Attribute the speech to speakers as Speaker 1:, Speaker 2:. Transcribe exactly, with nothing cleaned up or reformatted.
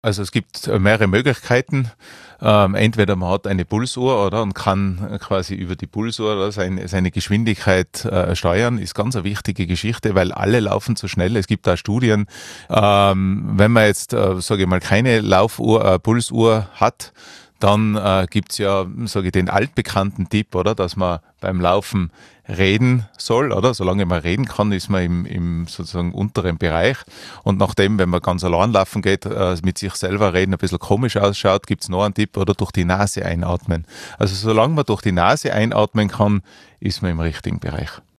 Speaker 1: Also es gibt äh, mehrere Möglichkeiten. Ähm, entweder man hat eine Pulsuhr, oder, und kann quasi über die Pulsuhr, oder, seine, seine Geschwindigkeit äh, steuern. Ist ganz eine wichtige Geschichte, weil alle laufen zu schnell. Es gibt da Studien, ähm, wenn man jetzt, äh, sage ich mal, keine Laufuhr, äh, Pulsuhr hat, dann äh, gibt's ja, sage ich, den altbekannten Tipp, oder, dass man beim Laufen reden soll, oder? Solange man reden kann, ist man im, im sozusagen unteren Bereich. Und nachdem, wenn man ganz allein laufen geht, äh, mit sich selber reden ein bisschen komisch ausschaut, gibt's noch einen Tipp, oder durch die Nase einatmen. Also solange man durch die Nase einatmen kann, ist man im richtigen Bereich.